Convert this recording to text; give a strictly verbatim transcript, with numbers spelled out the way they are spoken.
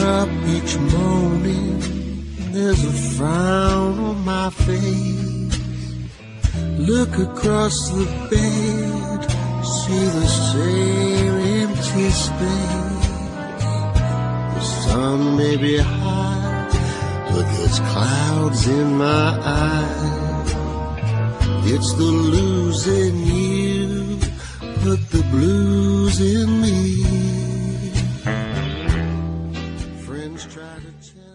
up each morning, there's a frown on my face. Look across the bed, see the same empty space. The sun may be high, but there's clouds in my eyes. It's the losing you, put the blues in me. Friends try to tell